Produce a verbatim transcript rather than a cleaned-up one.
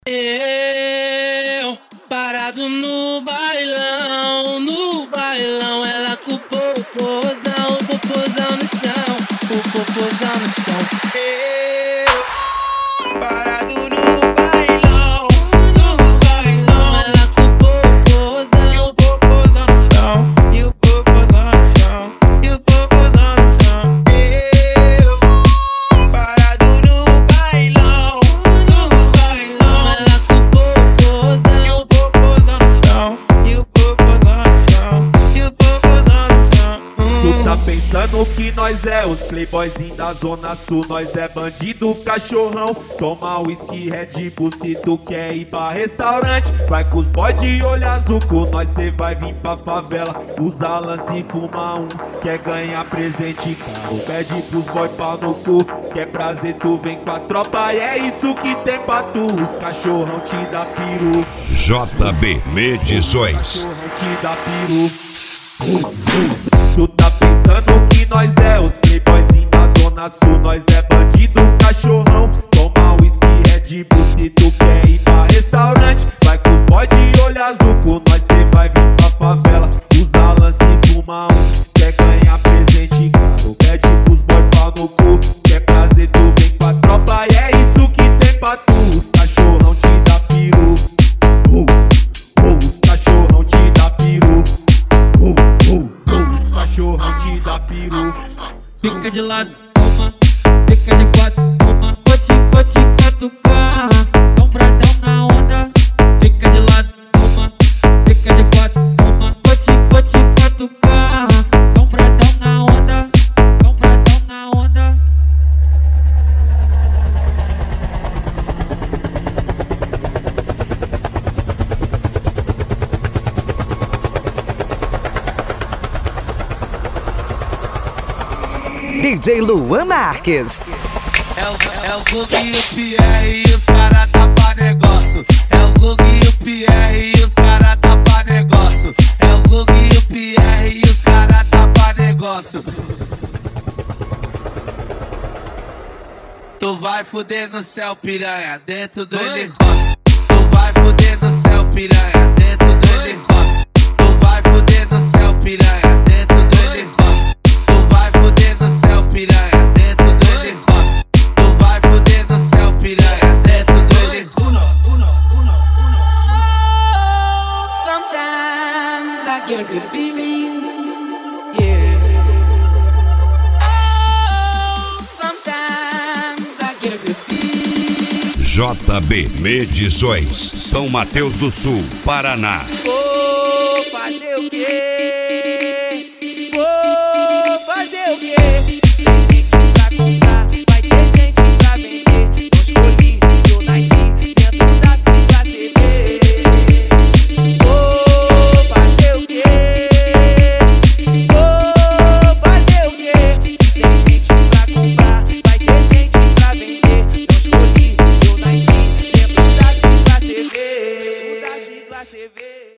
Eu, parado no bailão, no bailão, ela com o popozão, o popozão no chão, o popozão no chão. Eu, parado no bailão, no bailão, ela com o popozão, e o popozão no chão, e o popozão no chão, e o popozão no chão. Eu, parado no bailão, no bailão, ela com o popozão, e o popozão no chão, e o popozão no chão, e o popozão no chão. Tu tá pensando que nós é os playboyzinhos da zona sul, nós é bandido cachorrão. Toma whisky, Red Bull se tu quer ir pra restaurante. Vai com os boy de olho azul, com nós cê vai vir pra favela. Usa lance e fuma um, quer ganhar presente caro. Pede pros boy pau no cu, quer prazer tu vem com a tropa. E é isso que tem pra tu, os cachorrão te dá peru. J B Medições. Cachorrão te dá peru. Tu tá pensando que nós é os playboyzinhos da zona sul, nós é bandido cachorrão. Toma whisky, Red Bull se tu quer ir pra restaurante. Vai com os boy de olho azul, com nós cê vai vir pra favela. Usa lance e fuma um, quer ganhar presente caro. Pede pros boy pau no cu, quer prazer tu vem com a tropa. E é isso que tem pra tu, os cachorrão te dá peru. Uh, uh, os cachorrão te dá peru. Uh, uh, uh, os cachorrão te dá peru. Fica de lado, toma, fica de quatro, toma. Vou te, vou te catucar, tão pradão na onda. Fica de lado, toma, fica de quatro, toma. Vou te, vou te catucar, tão pradão na onda, tão pradão na onda. D J Luan Marques. É o, é o Gug e o Pierre e os cara tá pra negócio. É o Gug e o Pierre e os cara tá pra negócio. É o Gug e o Pierre e os cara tá pra negócio. Tu vai fuder no céu, piranha, dentro do helicóptero. Tu vai fuder no céu, piranha, dentro do helicóptero. Tu vai fuder no céu, piranha, dentro do helicóptero. Tu vai fuder no céu, piranha, dentro do helicóptero. Tu vai fuder no céu, piranha, dentro do helicóptero. Sometimes I get a good feeling, yeah. Sometimes I get a good feeling. J B Medições, São Mateus do Sul, Paraná. Vou fazer o quê?